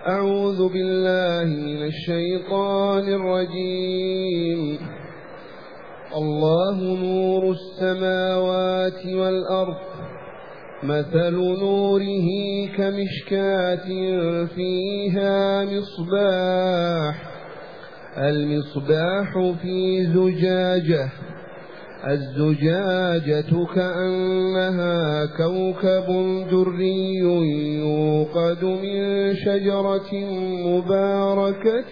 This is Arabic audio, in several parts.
أعوذ بالله من الشيطان الرجيم. الله نور السماوات والأرض، مثل نوره كمشكاة فيها مصباح، المصباح في زجاجة، الزجاجة كأنها كوكب دري يوقد من شجرة مباركة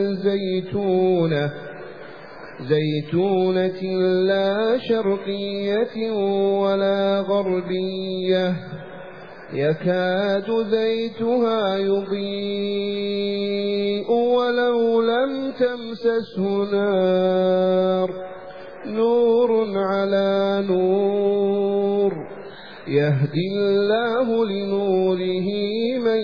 زيتونة لا شرقية ولا غربية، يكاد زيتها يضيء ولو لم تمسسه نار، نور على نور، يهدي الله لنوره من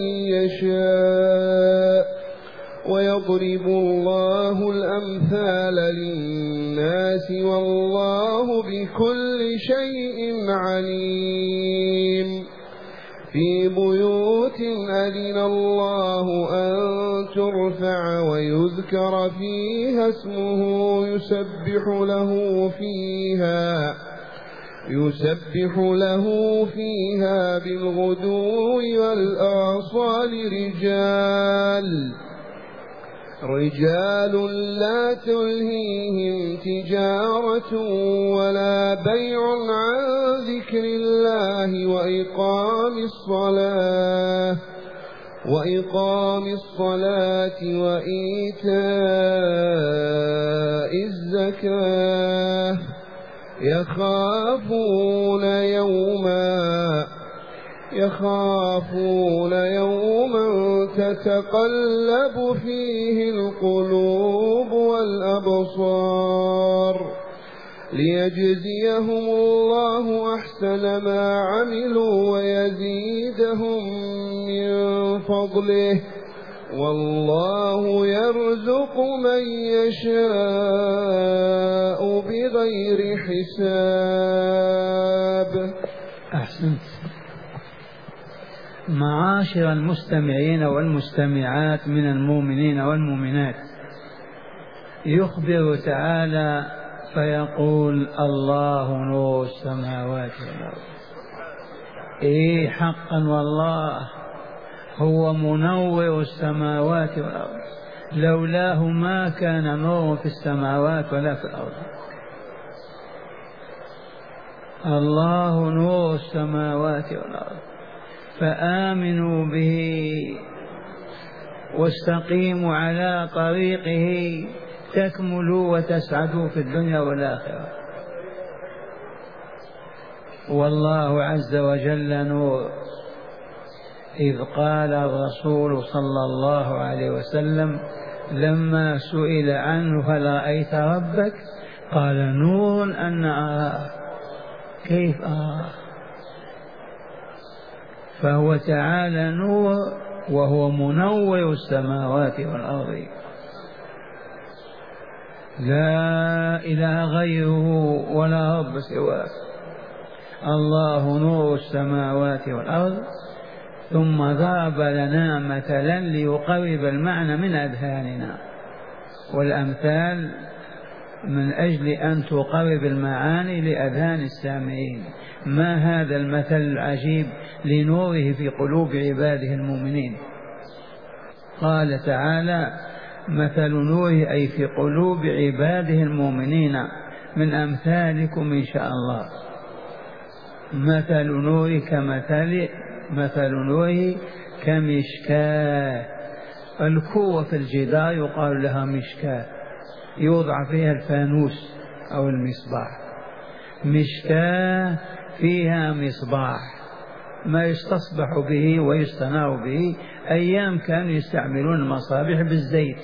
يشاء، ويضرب الله الأمثال للناس والله بكل شيء عليم. في بيوت أذن الله أن ترفع ويذكر فيها اسمه يسبح له فيها بالغدو والآصال رجال لا تلهيهم تجارة ولا بيع عن ذكر الله وإقام الصلاة وإيتاء الزكاة، يخافون يوما تتقلب فيه القلوب والأبصار، ليجزيهم الله أحسن ما عملوا ويزيدهم من فضله، والله يرزق من يشاء بغير حساب. أحسنت. معاشر المستمعين والمستمعات من المؤمنين والمؤمنات، يخبر تعالى فيقول الله نور السماوات والأرض. حقا والله هو منور السماوات والأرض، لولاه ما كان نور في السماوات ولا في الأرض. الله نور السماوات والأرض، فآمنوا به واستقيموا على طريقه تكملوا وتسعدوا في الدنيا والآخرة. والله عز وجل نور، إذ قال الرسول صلى الله عليه وسلم لما سئل عنه هل رأيت ربك؟ قال نور أن أراه. كيف أراه؟ فهو تعالى نور وهو منور السماوات والأرض، لا إله غيره ولا رب سواه. الله نور السماوات والأرض. ثم ضرب لنا مثلا ليقرب المعنى من أذهاننا، والأمثال من أجل أن تقرب المعاني لأذهان السامعين. ما هذا المثل العجيب لنوره في قلوب عباده المؤمنين؟ قال تعالى مثل نوره أي في قلوب عباده المؤمنين من أمثالكم إن شاء الله. مثل نوره كمشكاة. الكوة في الجدار يقال لها مشكاة، يوضع فيها الفانوس أو المصباح. مشكاة فيها مصباح، ما يستصبح به ويستنار به. أيام كانوا يستعملون المصابيح بالزيت.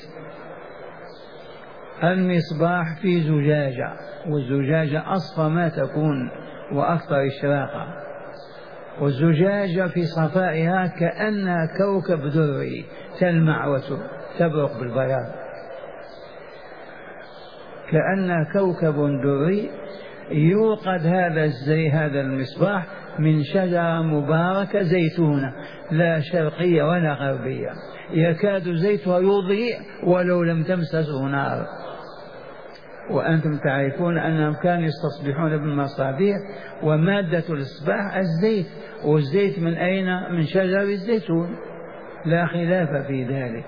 المصباح في زجاجة، والزجاجة أصفى ما تكون وأكثر إشراقا، والزجاجة في صفائها كأنها كوكب دري تلمع وتبرق بالبياض، كأنها كوكب دري. يوقد هذا المصباح من شجرة مباركة زيتونة لا شرقية ولا غربية، يكاد زيتها يضيء ولو لم تمسسه نار. وأنتم تعرفون أنهم كانوا يستصبحون بالمصابيح، ومادة الإصباح الزيت، والزيت من أين؟ من شجر الزيتون، لا خلاف في ذلك.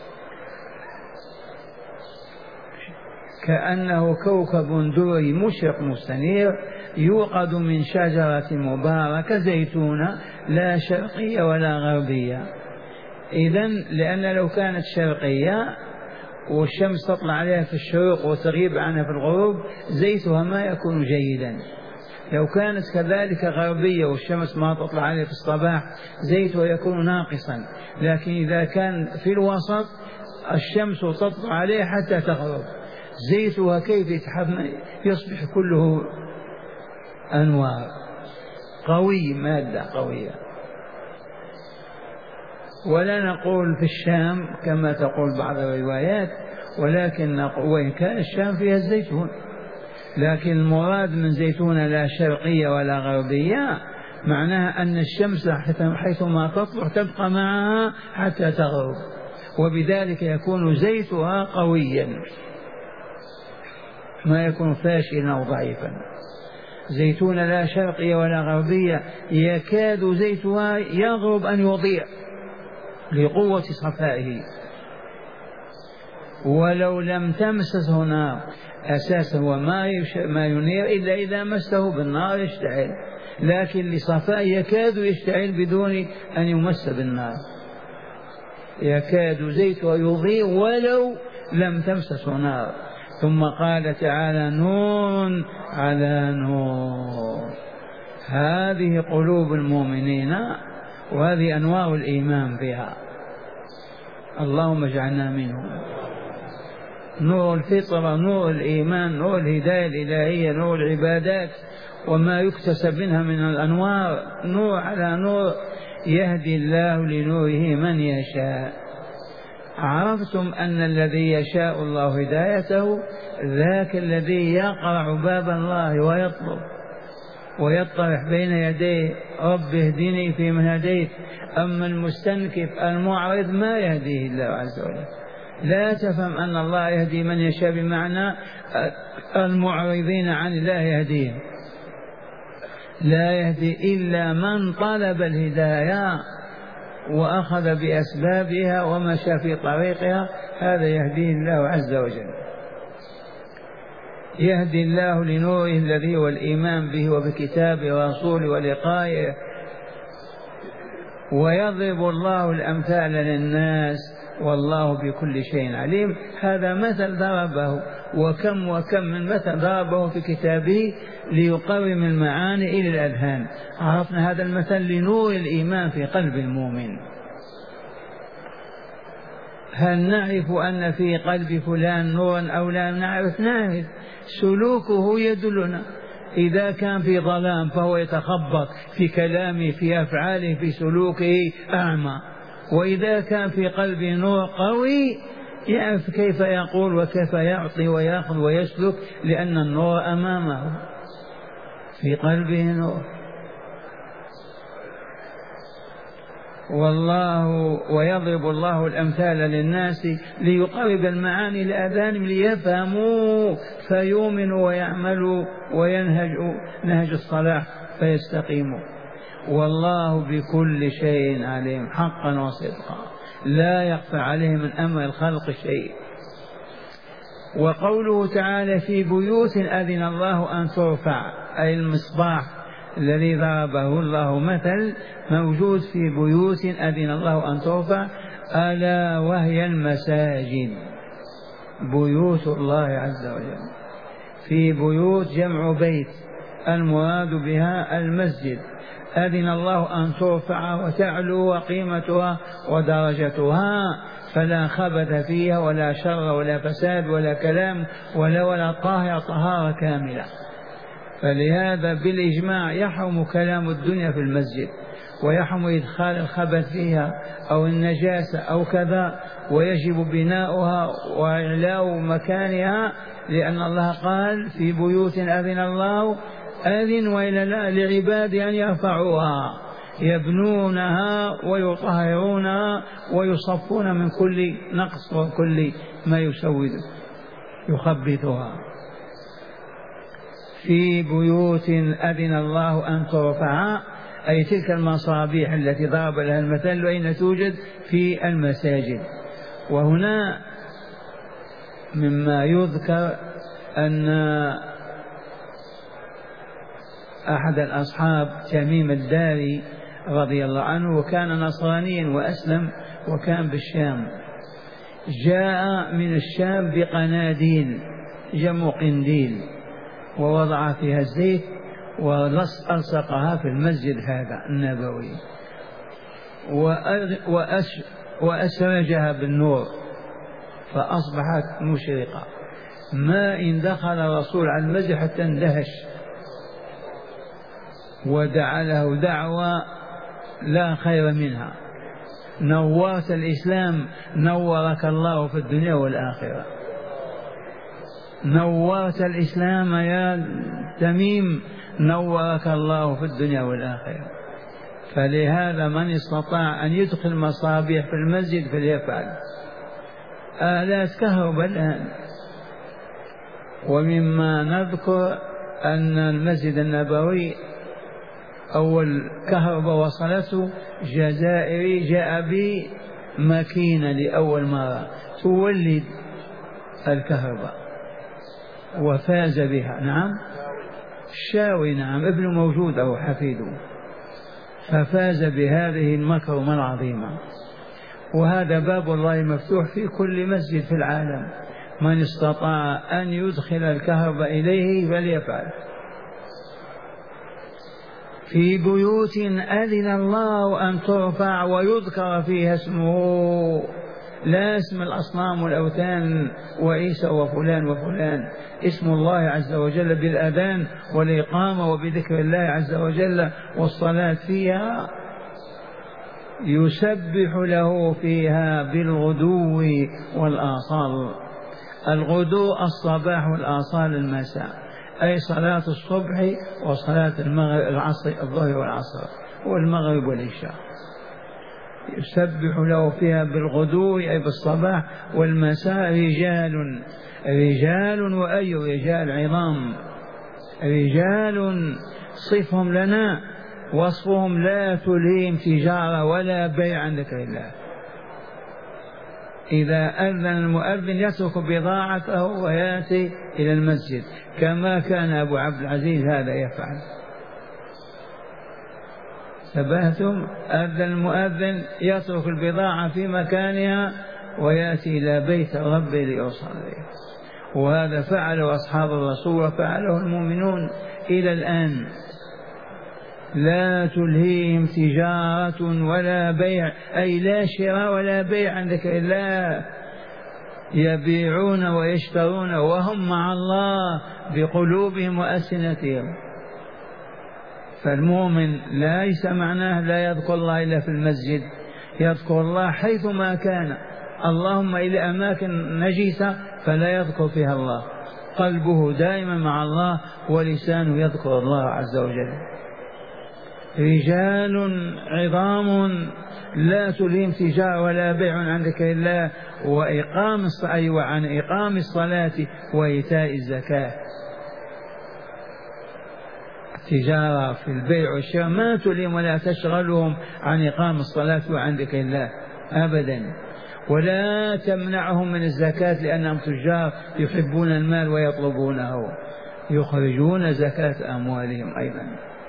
كأنه كوكب دري مشرق مستنير يوقد من شجرة مباركة زيتونة لا شرقية ولا غربية. إذن لأن لو كانت شرقية والشمس تطلع عليها في الشروق وتغيب عنها في الغروب زيتها ما يكون جيدا. لو كانت كذلك غربية والشمس ما تطلع عليها في الصباح زيتها يكون ناقصا. لكن إذا كان في الوسط الشمس تطلع عليها حتى تغرب زيتها كيف يتحمل؟ يصبح كله أنوار، قوي، مادة قوية. ولا نقول في الشام كما تقول بعض الروايات، ولكن نقول وإن كان الشام فيها الزيتون، لكن المراد من زيتونة لا شرقية ولا غربية معناها أن الشمس حيثما تطلع تبقى معها حتى تغرب، وبذلك يكون زيتها قويا ما يكون فاشلا أو ضعيفا. زيتونة لا شرقية ولا غربية يكاد زيتها يغرب أن يضيء لقوة صفائه ولو لم تمسسه نار. أساسا وما ينير إلا إذا مسه بالنار يشتعل، لكن لصفاء يكاد يشتعل بدون أن يمس بالنار، يكاد زيتها يضيء ولو لم تمسسه نار. ثم قال تعالى نور على نور. هذه قلوب المؤمنين وهذه أنواع الإيمان بها، اللهم اجعلنا منهم. نور الفطرة، نور الإيمان، نور الهداية الإلهية، نور العبادات وما يكتسب منها من الأنوار، نور على نور، يهدي الله لنوره من يشاء. عرفتم أن الذي يشاء الله هدايته ذاك الذي يقرع باب الله ويطلب ويطرح بين يديه رب اهدني فيمن هديت. أما المستنكف المعرض ما يهديه الله عز وجل. لا تفهم أن الله يهدي من يشاء بمعنى المعرضين عن الله يهديهم، لا يهدي إلا من طلب الهداية وأخذ بأسبابها ومشى في طريقها، هذا يهديه الله عز وجل. يهدي الله لنوره الذي هو الإيمان به وبكتابه ورسوله ولقائه. ويضرب الله الأمثال للناس والله بكل شيء عليم. هذا مثل ضربه، وكم وكم من مثل ضربه في كتابه ليقوم المعاني إلى الأذهان. عرفنا هذا المثل لنور الإيمان في قلب المؤمن. هل نعرف أن في قلب فلان نورا أو لا نعرف؟ نعرف، سلوكه يدلنا. إذا كان في ظلام فهو يتخبط في كلامه في أفعاله في سلوكه أعمى، وإذا كان في قلبه نور قوي يعرف كيف يقول وكيف يعطي ويأخذ ويسلك، لأن النور أمامه في قلبه نور. والله ويضرب الله الأمثال للناس ليقرب المعاني لأذانهم ليفهموا فيؤمنوا ويعملوا وينهجوا نهج الصلاح فيستقيموا. والله بكل شيء عليم حقا وصدقا، لا يخفى عليه من أمر الخلق شيء. وقوله تعالى في بيوت أذن الله أن ترفع، أي المصباح الذي ضربه الله مثل موجود في بيوت أذن الله أن ترفع، ألا وهي المساجد، بيوت الله عز وجل. في بيوت جمع بيت، المراد بها المسجد. أذن الله أن ترفع وتعلو وقيمتها ودرجتها، فلا خبث فيها ولا شر ولا فساد ولا كلام ولا طاهر طهارة كاملة. فلهذا بالإجماع يحرم كلام الدنيا في المسجد، ويحرم إدخال الخبث فيها أو النجاسة أو كذا، ويجب بناؤها وإعلاء مكانها، لأن الله قال في بيوت أذن الله، أذن وإلى لعباد أن يرفعوها، يبنونها ويطهرونها ويصفون من كل نقص وكل ما يسود يخبثها. في بيوت أذن الله أن ترفع، أي تلك المصابيح التي ضرب لها المثل أين توجد؟ في المساجد. وهنا مما يذكر أن أحد الأصحاب تميم الداري رضي الله عنه وكان نصرانيا وأسلم وكان بالشام، جاء من الشام بقناديل جمع قنديل ووضع فيها الزيت وألصقها في المسجد هذا النبوي وأسرجها بالنور فأصبحت مشرقة. ما إن دخل الرسول على المسجد حتى اندهش ودعا له دعوة لا خير منها: نورت الإسلام نورك الله في الدنيا والآخرة. نورت الإسلام يا تميم نورك الله في الدنيا والآخرة. فلهذا من استطاع أن يدخل مصابيح في المسجد فليفعل. آلات كهرباء الآن. ومما نذكر أن المسجد النبوي أول كهرباء وصلته جزائري جاء بماكينة لأول مرة تولد الكهرباء وفاز بها. نعم الشاوي، نعم ابنه موجود أو حفيده، ففاز بهذه المكرمة العظيمة. وهذا باب الله مفتوح في كل مسجد في العالم، من استطاع أن يدخل الكهرباء إليه فليفعل. في بيوت أذن الله أن ترفع ويذكر فيها اسمه، لا اسم الأصنام والأوثان وعيسى وفلان وفلان، اسم الله عز وجل بالأذان والإقامة وبذكر الله عز وجل والصلاة فيها. يسبح له فيها بالغدو والآصال. الغدو الصباح والآصال المساء، أي صلاة الصبح وصلاة المغرب العصر الظهر والعصر والمغرب والعشاء. يسبح له فيها بالغدو أي بالصباح والمساء رجال وأي رجال؟ عظام، رجال صفهم لنا وصفهم لا تلهيهم تجارة ولا بيع عن ذكر الله. إذا أذن المؤذن يترك بضاعته ويأتي إلى المسجد كما كان أبو عبد العزيز هذا يفعل. تبهتم؟ أذن المؤذن يترك البضاعة في مكانها ويأتي إلى بيت ربه ليصلي. وهذا فعله أصحاب الرسول وفعله المؤمنون إلى الآن. لا تلهيهم تجارة ولا بيع، أي لا شراء ولا بيع عن ذكر الله. يبيعون ويشترون وهم مع الله بقلوبهم وألسنتهم. فالمؤمن ليس معناه لا يذكر الله إلا في المسجد، يذكر الله حيثما كان. اللهم إلى أماكن نجسة فلا يذكر فيها الله، قلبه دائما مع الله ولسانه يذكر الله عز وجل. رجال عظام لا تلهيهم تجارة ولا بيع عن ذكر الله وعن إقام الصلاة وإيتاء الزكاة. تجارة في البيع والشراء ما تلهم ولا تشغلهم عن إقام الصلاة وعن ذكر الله أبدا، ولا تمنعهم من الزكاة لأنهم تجار يحبون المال ويطلبونه، يخرجون زكاة أموالهم أيضا.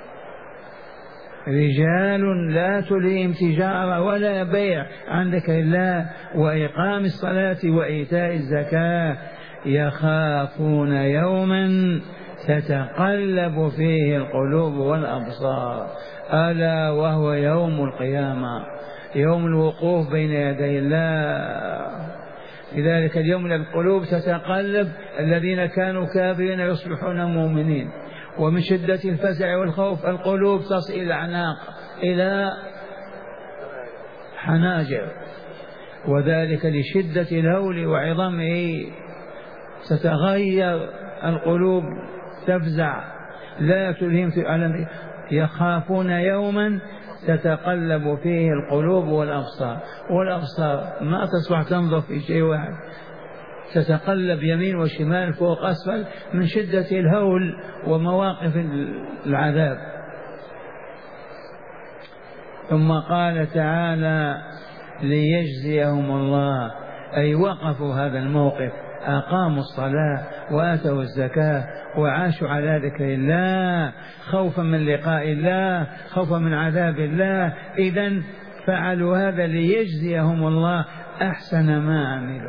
رجال لا تلهيهم تجارة ولا بيع عن ذكر الله وإقام الصلاة وإيتاء الزكاة يخافون يوما تتقلب فيه القلوب والأبصار، ألا وهو يوم القيامة، يوم الوقوف بين يدي الله. في ذلك اليوم القلوب تتقلب، الذين كانوا كافرين يصبحون مؤمنين، ومن شدة الفزع والخوف القلوب تصل إلى الأعناق إلى حناجر، وذلك لشدة الهول وعظمه. تتغير القلوب تفزع. لا تلهم يخافون يوما تتقلب فيه القلوب والأبصار، والأبصار ما تصبح تنظر في شيء واحد، تتقلب يمين وشمال فوق أسفل من شدة الهول ومواقف العذاب. ثم قال تعالى ليجزيهم الله، أي وقفوا هذا الموقف، أقاموا الصلاة وآتوا الزكاة وعاشوا على ذكر الله خوفا من لقاء الله، خوفا من عذاب الله، إذن فعلوا هذا ليجزيهم الله أحسن ما عملوا.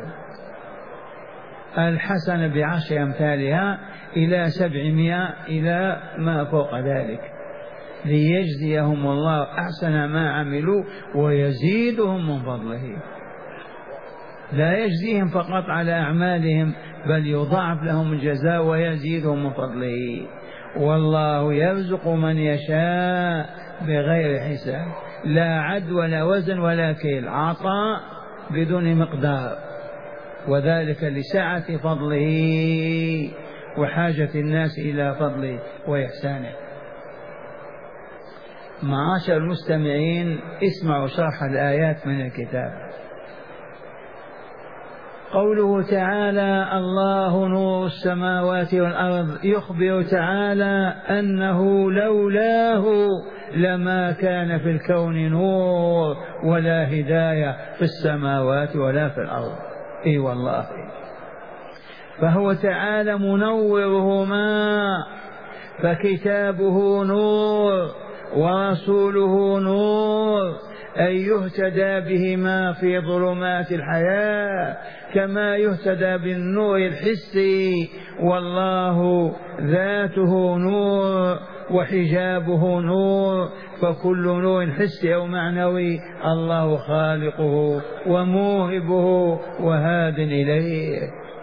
الحسنة ب10 أمثالها إلى 700 إلى ما فوق ذلك، ليجزيهم الله أحسن ما عملوا ويزيدهم من فضله. لا يجزيهم فقط على أعمالهم بل يضاعف لهم الجزاء ويزيدهم من فضله. والله يرزق من يشاء بغير حساب، لا عد ولا وزن ولا كيل، عطاء بدون مقدار، وذلك لسعة فضله وحاجة الناس إلى فضله وإحسانه. معاشر المستمعين، اسمعوا شرح الآيات من الكتاب. قوله تعالى الله نور السماوات والأرض، يخبر تعالى أنه لولاه لما كان في الكون نور ولا هداية في السماوات ولا في الأرض. اي والله، فهو تعالى منورهما، فكتابه نور ورسوله نور، أن يهتدى بهما في ظلمات الحياة كما يهتدى بالنور الحسي، والله ذاته نور وحجابه نور، فكل نور حسي أو معنوي الله خالقه وموهبه وهاد إليه.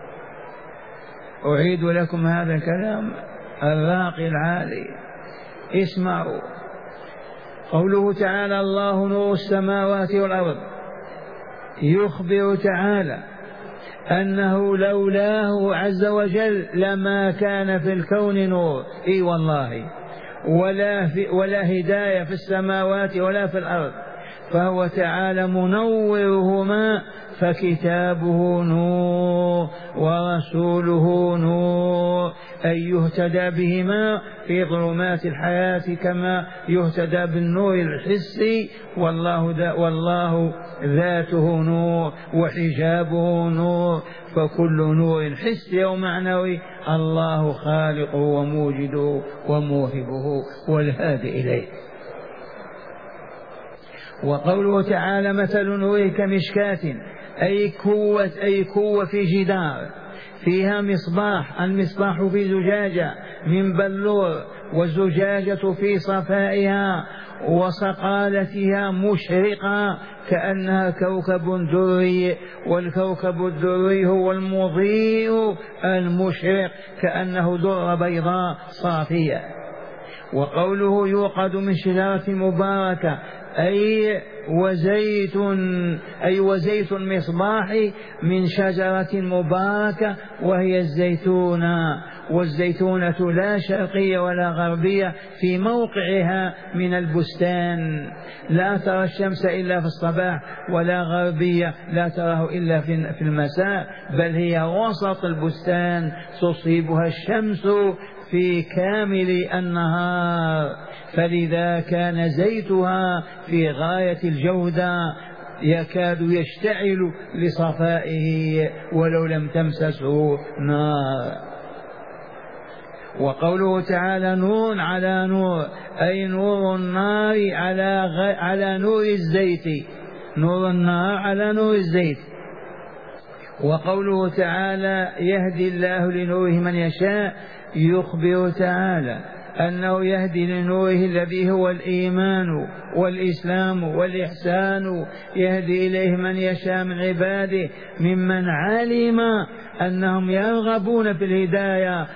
أعيد لكم هذا الكلام الراقي العالي، اسمعوا. قوله تعالى الله نور السماوات والأرض، يخبر تعالى أنه لولاه عز وجل لما كان في الكون نور، اي والله، ولا هداية في السماوات ولا في الأرض، فهو تعالى منورهما، فكتابه نور ورسوله نور، أن يهتدى بهما في ظلمات الحياة كما يهتدى بالنور الحسي، والله ذاته نور وحجابه نور، فكل نور حسي أو معنوي الله خالقه وموجده وموهبه والهادي إليه. وقوله تعالى مثل نوره كمشكاة، أي كوة في جدار فيها مصباح، المصباح في زجاجة من بلور، والزجاجة في صفائها وصقالتها مشرقة كأنها كوكب دري، والكوكب الدري هو المضيء المشرق كأنه در بيضاء صافية. وقوله يوقد من شجرة مباركة، أي وزيت المصباح من شجرة مباركة وهي الزيتونة، والزيتونة لا شرقية ولا غربية، في موقعها من البستان، لا ترى الشمس إلا في الصباح، ولا غربية لا تراه إلا في المساء، بل هي وسط البستان تصيبها الشمس في كامل النهار، فلذا كان زيتها في غاية الجودة يكاد يشتعل لصفائه ولو لم تمسسه نار. وقوله تعالى نور على نور، أي نور النار على نور الزيت، نور النار على نور الزيت. وقوله تعالى يهدي الله لنوره من يشاء، يخبر تعالى أنه يهدي لنوره الذي هو الإيمان والإسلام والإحسان، يهدي إليه من يشاء من عباده ممن علم أنهم يرغبون في الهداية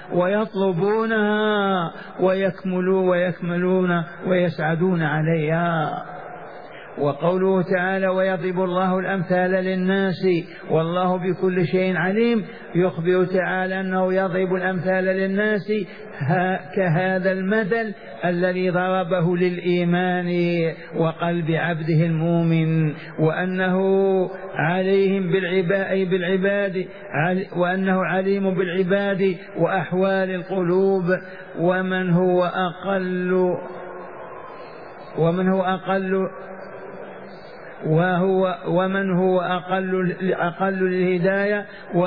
ويطلبونها ويكملون ويسعدون عليها. وقوله تعالى ويضرب الله الأمثال للناس والله بكل شيء عليم، يخبر تعالى أنه يضرب الأمثال للناس كهذا المثل الذي ضربه للإيمان وقلب عبده المؤمن، وأنه عليهم بالعباد وأنه عليم بالعباد وأحوال القلوب، ومن هو أقل للهداية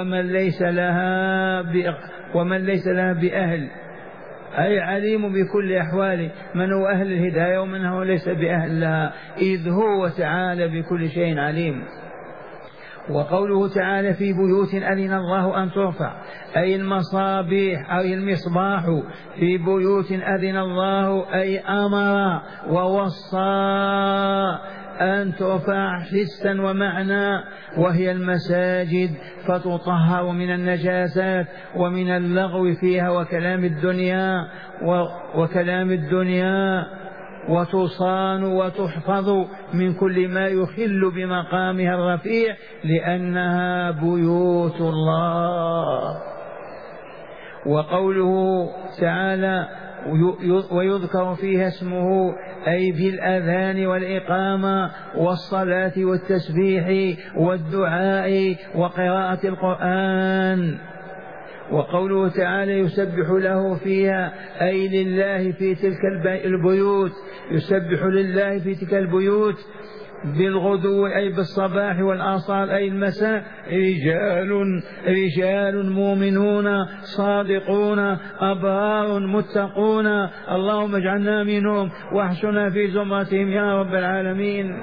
ومن ليس لها بأهل، أي عليم بكل أحواله، من هو أهل الهداية ومن هو ليس بأهل لها، إذ هو تعالى بكل شيء عليم. وقوله تعالى في بيوت أذن الله أن ترفع، أي المصابيح أي المصباح في بيوت أذن الله، أي أمر ووصى أن ترفع حسا ومعنى، وهي المساجد، فتطهر من النجاسات ومن اللغو فيها وكلام الدنيا وتصان وتحفظ من كل ما يخل بمقامها الرفيع، لأنها بيوت الله. وقوله تعالى ويذكر فيها اسمه، أي في الأذان والإقامة والصلاة والتسبيح والدعاء وقراءة القرآن. وقوله تعالى يسبح له فيها، أي لله في تلك البيوت، يسبح لله في تلك البيوت بالغدو أي بالصباح والآصال أي المساء رجال مؤمنون صادقون أبرار متقون، اللهم اجعلنا منهم واحشنا في زمرتهم يا رب العالمين.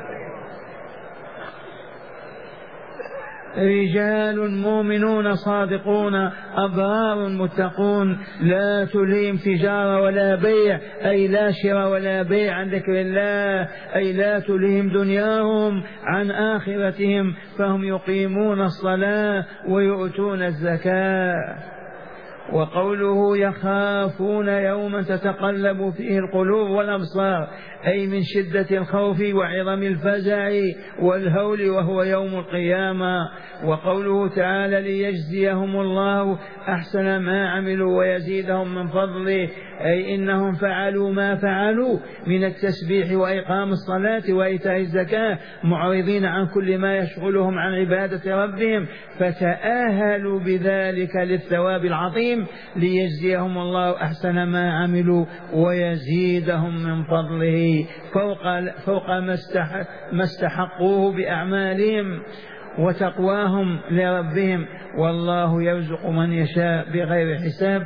رجال مؤمنون صادقون أبرار متقون، لا تلهيهم تجارة ولا بيع، أي لا شراء ولا بيع عن ذكر الله، أي لا تلهيهم دنياهم عن آخرتهم، فهم يقيمون الصلاة ويؤتون الزكاة. وقوله يخافون يوما تتقلب فيه القلوب والأبصار، أي من شدة الخوف وعظم الفزع والهول، وهو يوم القيامة. وقوله تعالى ليجزيهم الله أحسن ما عملوا ويزيدهم من فضله، أي إنهم فعلوا ما فعلوا من التسبيح وإقام الصلاة وإيتاء الزكاة معرضين عن كل ما يشغلهم عن عبادة ربهم، فتأهلوا بذلك للثواب العظيم، ليجزيهم الله أحسن ما عملوا ويزيدهم من فضله فوق ما استحقوه بأعمالهم وتقواهم لربهم، والله يرزق من يشاء بغير حساب،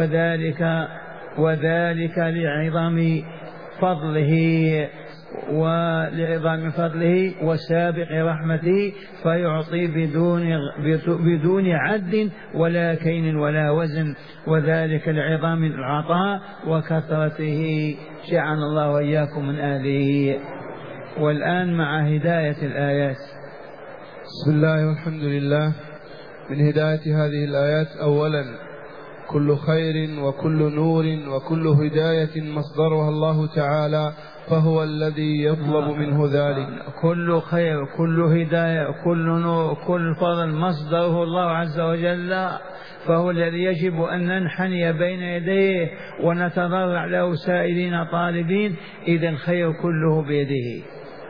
وذلك لعظم فضله وسابق رحمته، فيعطي بدون عد ولا كين ولا وزن، وذلك لعظم العطاء وكثرته، جعلنا الله وإياكم من آله. والآن مع هداية الآيات. بسم الله والحمد لله. من هداية هذه الآيات: أولا كل خير وكل نور وكل هداية مصدرها الله تعالى، فهو الذي يطلب منه ذلك. كل خير كل هداية كل نور كل فضل مصدره الله عز وجل، فهو الذي يجب أن ننحني بين يديه ونتضرع له سائلين طالبين، إذا الخير كله بيده.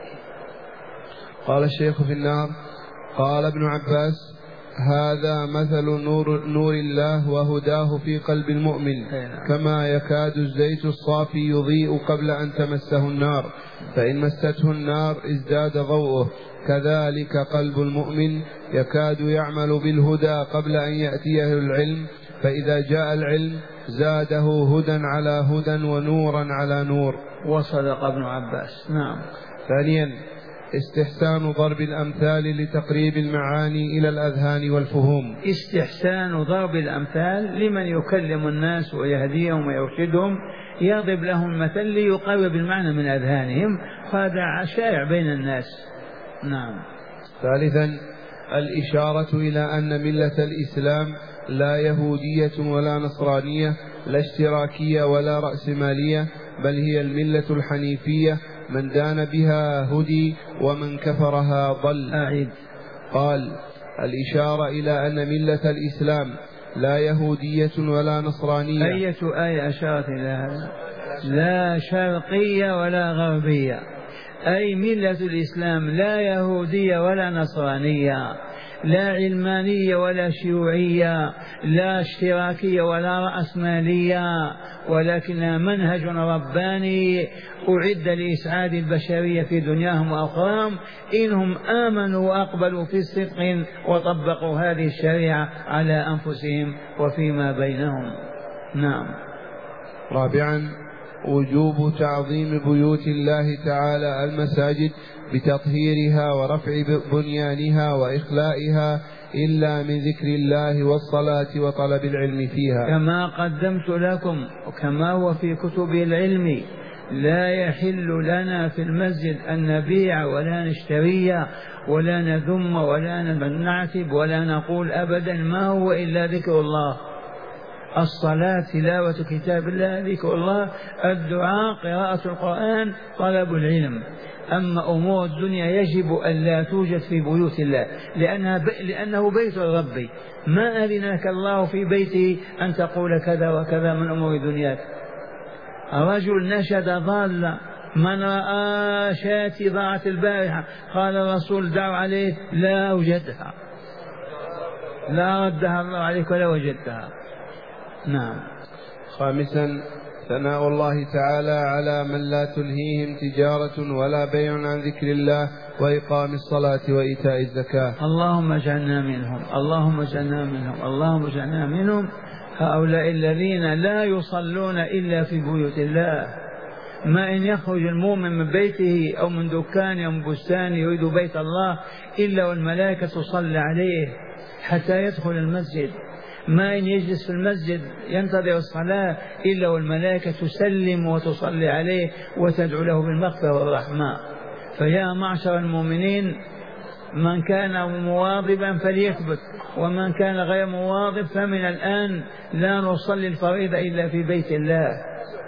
قال الشيخ في النار: قال ابن عباس: هذا مثل نور الله وهداه في قلب المؤمن، كما يكاد الزيت الصافي يضيء قبل أن تمسه النار، فإن مسته النار ازداد ضوءه، كذلك قلب المؤمن يكاد يعمل بالهدى قبل أن يأتيه العلم، فإذا جاء العلم زاده هدى على هدى ونورا على نور. وصدق ابن عباس. نعم. ثانيا استحسان ضرب الأمثال لتقريب المعاني إلى الأذهان والفهوم. استحسان ضرب الأمثال لمن يكلم الناس ويهديهم ويرشدهم، يضرب لهم مثل ليقرب المعنى من أذهانهم، هذا شائع بين الناس. نعم. ثالثا الإشارة إلى أن ملة الإسلام لا يهودية ولا نصرانية، لا اشتراكية ولا رأسمالية، بل هي الملة الحنيفية من دان بها هدي ومن كفرها ضل. أعيد. قال: الإشارة إلى أن ملة الإسلام لا يهودية ولا نصرانية. أية آية أشارت إلى هذا؟ لا شرقية ولا غربية، أي ملة الإسلام لا يهودية ولا نصرانية، لا علمانية ولا شيوعية، لا اشتراكية ولا رأسمالية، ولكنها منهج رباني أعد لإسعاد البشرية في دنياهم وأخراهم إنهم آمنوا وأقبلوا في صدق وطبقوا هذه الشريعة على أنفسهم وفيما بينهم. نعم. رابعا: وجوب تعظيم بيوت الله تعالى المساجد بتطهيرها ورفع بنيانها وإخلائها إلا من ذكر الله والصلاة وطلب العلم فيها، كما قدمت لكم وكما هو في كتب العلم. لا يحل لنا في المسجد أن نبيع ولا نشتري ولا نذم ولا نعتب ولا نقول أبدا ما هو إلا ذكر الله. الصلاة، تلاوة كتاب الله، ذكر الله، الدعاء، قراءة القرآن، طلب العلم. أما أمور الدنيا يجب أن لا توجد في بيوت الله لأنه بيت الرب. ما أذنك الله في بيته أن تقول كذا وكذا من أمور دنياك. رجل نشد ضال، من رأى شاتي ضاعت البارحة قال الرسول دعوا عليه لا وجدها، لا ردها الله عليك ولا وجدتها. نعم. خامسا: ثناء الله تعالى على من لا تلهيهم تجارة ولا بيع عن ذكر الله وإقام الصلاة وإيتاء الزكاة. اللهم اجعلنا منهم، اللهم اجعلنا منهم، اللهم اجعلنا منهم. هؤلاء الذين لا يصلون إلا في بيوت الله. ما إن يخرج المؤمن من بيته أو من دكان أو من بستان يريد بيت الله إلا والملائكة تصلي عليه حتى يدخل المسجد. ما إن يجلس في المسجد ينتظر الصلاة إلا والملائكة تسلم وتصلي عليه وتدعو له بالمغفرة والرحمة. فيا معشر المؤمنين، من كان مواظبا فليثبت، ومن كان غير مواظب فمن الآن لا نصلي الفريضة إلا في بيت الله.